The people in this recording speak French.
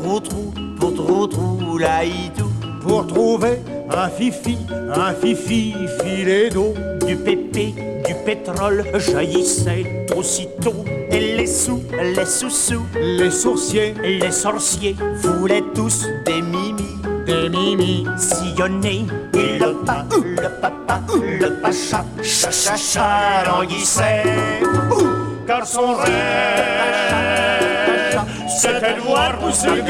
trou, laïdou. Pour trouver un fifi, filet d'eau. Du pépé, du pétrole jaillissait aussitôt. Et les sous-sous, Les sourciers, les sorciers voulaient tous des mimis. des mimis. Sillonner, et le papa, le pacha, cha, languissait. Car son rêve, c'était de voir pousser